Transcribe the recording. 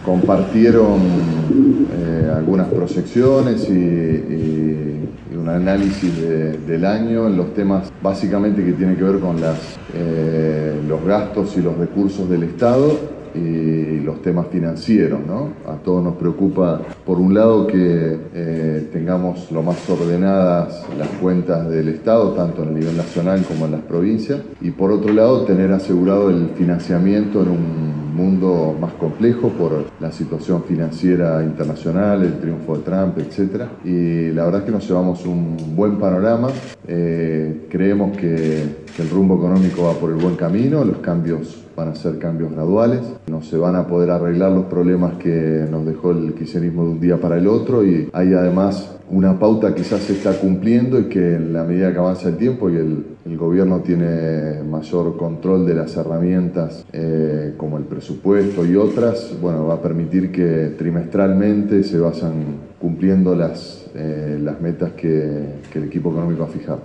compartieron algunas proyecciones y un análisis del año en los temas básicamente que tienen que ver con los gastos y los recursos del Estado y los temas financieros, ¿no? A todos nos preocupa, por un lado, que tengamos lo más ordenadas las cuentas del Estado, tanto en el nivel nacional como en las provincias, y por otro lado, tener asegurado el financiamiento en un mundo más complejo por la situación financiera internacional, el triunfo de Trump, etc. Y la verdad es que nos llevamos un buen panorama. Creemos que el rumbo económico va por el buen camino, los cambios van a ser cambios graduales, no se van a poder arreglar los problemas que nos dejó el kirchnerismo de un día para el otro, y hay además una pauta que ya se está cumpliendo y que en la medida que avanza el tiempo y el gobierno tiene mayor control de las herramientas como el presupuesto y otras, bueno, va a permitir que trimestralmente se vayan cumpliendo las metas que el equipo económico ha fijado.